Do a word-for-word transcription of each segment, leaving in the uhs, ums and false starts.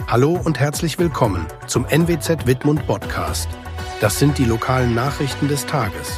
Hallo und herzlich willkommen zum N W Z Wittmund Podcast. Das sind die lokalen Nachrichten des Tages.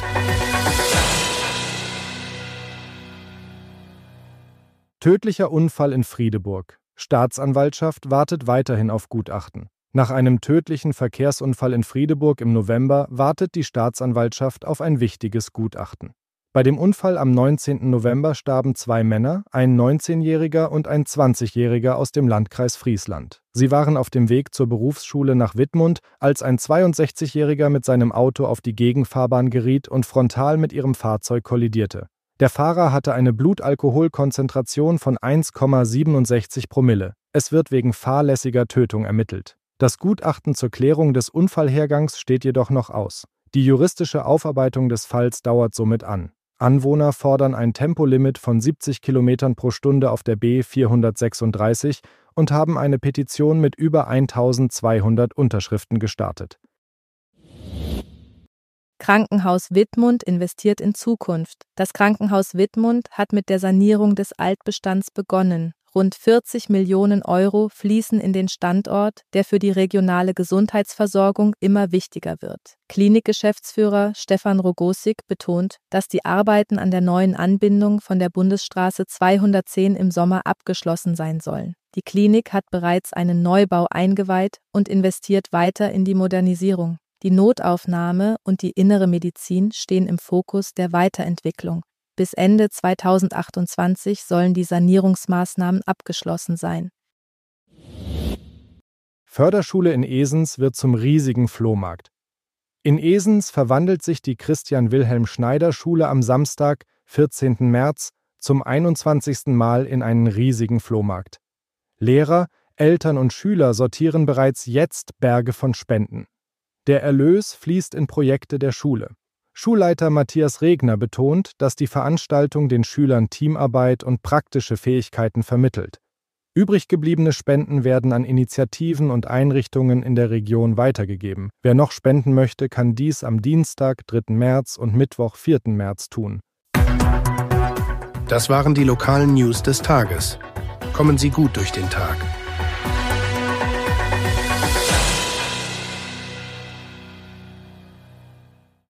Tödlicher Unfall in Friedeburg. Staatsanwaltschaft wartet weiterhin auf Gutachten. Nach einem tödlichen Verkehrsunfall in Friedeburg im November wartet die Staatsanwaltschaft auf ein wichtiges Gutachten. Bei dem Unfall am neunzehnten November starben zwei Männer, ein neunzehnjähriger und ein zwanzigjähriger aus dem Landkreis Friesland. Sie waren auf dem Weg zur Berufsschule nach Wittmund, als ein zweiundsechzigjähriger mit seinem Auto auf die Gegenfahrbahn geriet und frontal mit ihrem Fahrzeug kollidierte. Der Fahrer hatte eine Blutalkoholkonzentration von eins Komma siebenundsechzig Promille. Es wird wegen fahrlässiger Tötung ermittelt. Das Gutachten zur Klärung des Unfallhergangs steht jedoch noch aus. Die juristische Aufarbeitung des Falls dauert somit an. Anwohner fordern ein Tempolimit von siebzig Kilometern pro Stunde auf der B vierhundertsechsunddreißig und haben eine Petition mit über eintausendzweihundert Unterschriften gestartet. Krankenhaus Wittmund investiert in Zukunft. Das Krankenhaus Wittmund hat mit der Sanierung des Altbestands begonnen. Rund vierzig Millionen Euro fließen in den Standort, der für die regionale Gesundheitsversorgung immer wichtiger wird. Klinikgeschäftsführer Stefan Rogosik betont, dass die Arbeiten an der neuen Anbindung von der Bundesstraße zweihundertzehn im Sommer abgeschlossen sein sollen. Die Klinik hat bereits einen Neubau eingeweiht und investiert weiter in die Modernisierung. Die Notaufnahme und die innere Medizin stehen im Fokus der Weiterentwicklung. Bis Ende zweitausendachtundzwanzig sollen die Sanierungsmaßnahmen abgeschlossen sein. Förderschule in Esens wird zum riesigen Flohmarkt. In Esens verwandelt sich die Christian-Wilhelm-Schneider-Schule am Samstag, vierzehnten März, zum einundzwanzigsten Mal in einen riesigen Flohmarkt. Lehrer, Eltern und Schüler sortieren bereits jetzt Berge von Spenden. Der Erlös fließt in Projekte der Schule. Schulleiter Matthias Regner betont, dass die Veranstaltung den Schülern Teamarbeit und praktische Fähigkeiten vermittelt. Übrig gebliebene Spenden werden an Initiativen und Einrichtungen in der Region weitergegeben. Wer noch spenden möchte, kann dies am Dienstag, dritten März und Mittwoch, vierten März tun. Das waren die lokalen News des Tages. Kommen Sie gut durch den Tag.